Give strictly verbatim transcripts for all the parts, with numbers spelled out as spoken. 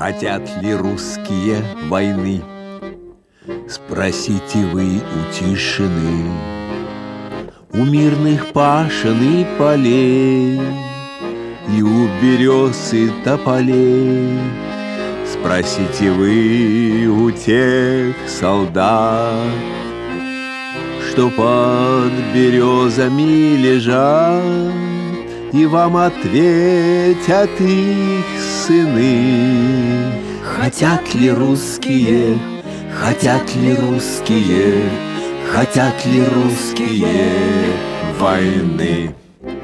Хотят ли русские войны? Спросите вы у тишины, у мирных пашен и полей, и у берез и тополей. Спросите вы у тех солдат, что под березами лежат, и вам ответят их сыны. Хотят ли русские, хотят ли русские, хотят ли русские войны?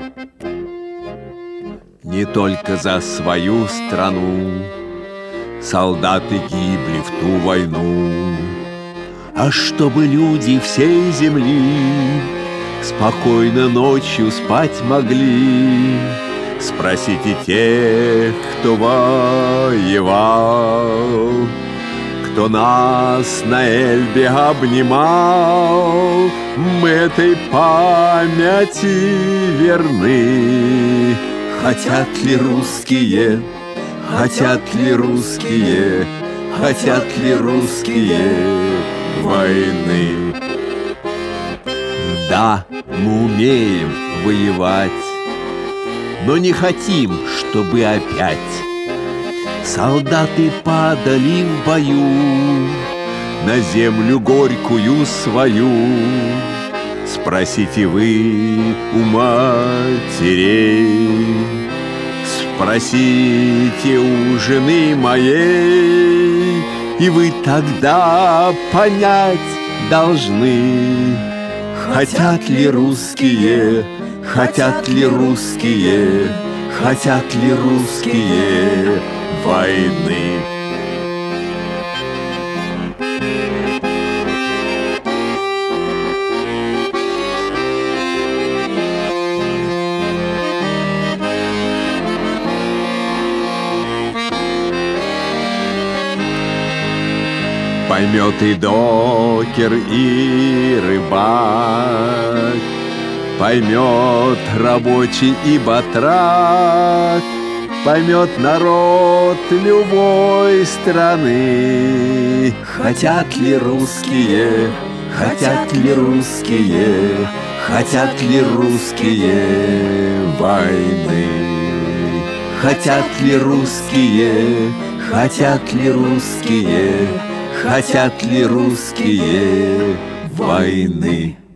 Не только за свою страну солдаты гибли в ту войну, а чтобы люди всей земли спокойно ночью спать могли. Спросите тех, кто воевал, кто нас на Эльбе обнимал. Мы этой памяти верны. Хотят ли русские, хотят ли русские, хотят ли русские войны? Да, мы умеем воевать, но не хотим, чтобы опять солдаты падали в бою на землю горькую свою. Спросите вы у матерей, спросите у жены моей, и вы тогда понять должны. Хотят ли русские, хотят ли русские, хотят ли русские войны? Поймет и докер, и рыбак, поймет рабочий и батрак, поймет народ любой страны. Хотят ли русские, хотят ли русские, хотят ли русские войны? Хотят ли русские, хотят ли русские, хотят ли русские войны?